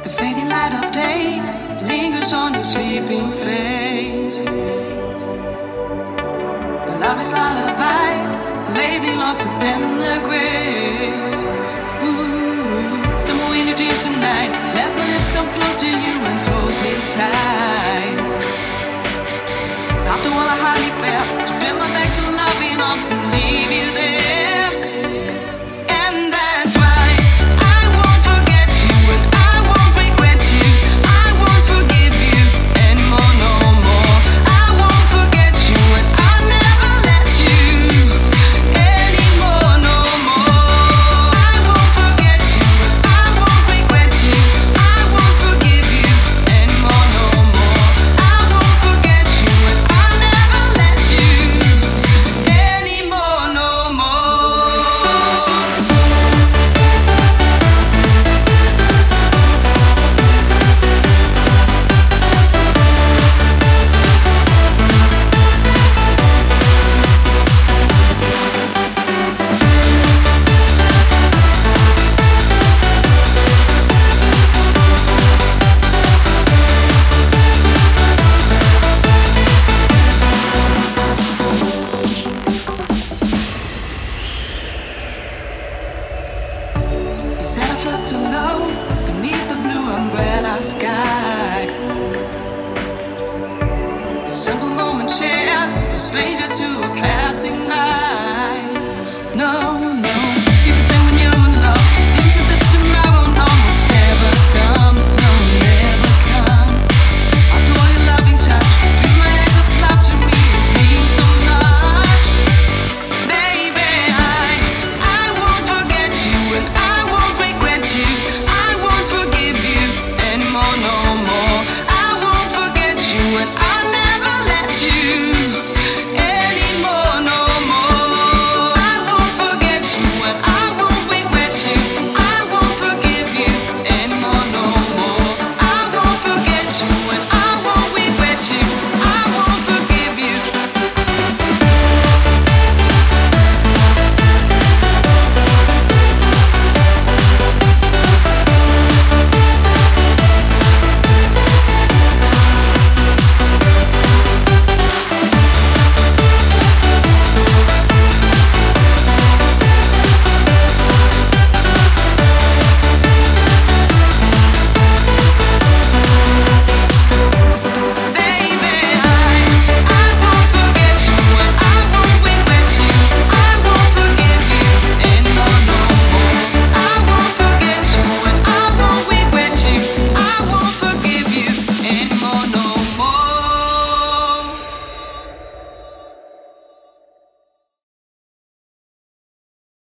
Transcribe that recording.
fading light of day lingers on your sleeping face. The love is lullaby, lady lost its tender grace. Ooh, somewhere in your dreams tonight, let my lips come close to you and hold me tight. After all I hardly bear, to bring my back to loving arms and leave you there. And that's why I won't forget you and I won't regret you. I won't forgive you anymore, no more. I won't forget you and I'll never let you anymore, no more. I won't forget you and I won't regret you. I won't forgive you anymore, no more. I won't forget you and I'll never let you anymore, no more. You said I float too low beneath the blue umbrella sky. The simple moment shared with strangers who were passing by. No.